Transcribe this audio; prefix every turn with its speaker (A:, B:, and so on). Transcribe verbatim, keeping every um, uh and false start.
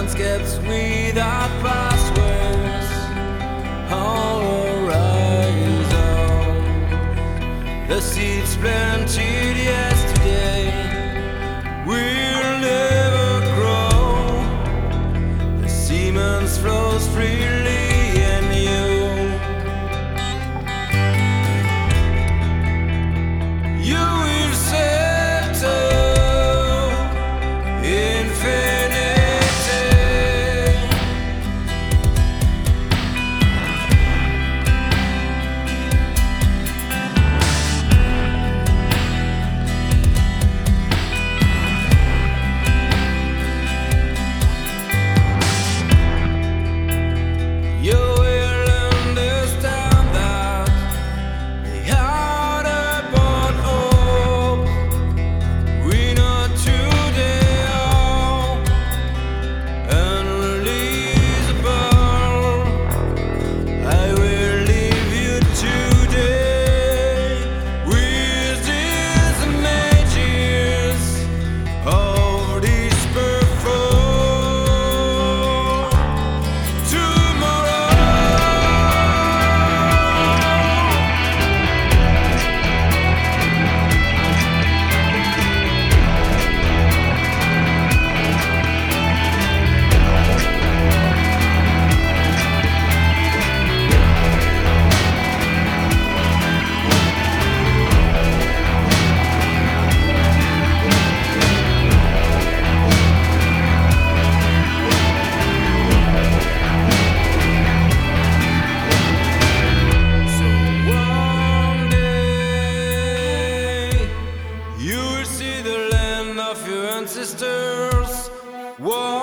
A: landscapes without passwords. Our horizon, the seeds planted yesterday will never grow. The semen flows freely in you. You will settle infinity. You will understand that the heart about hope we know today are unreleasable. I will leave you today with these images of this perform tomorrow. So one day you will see the land of your ancestors. One